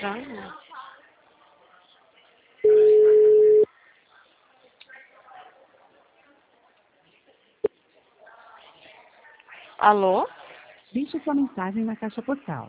estranho. Alô? Deixe sua mensagem na caixa postal.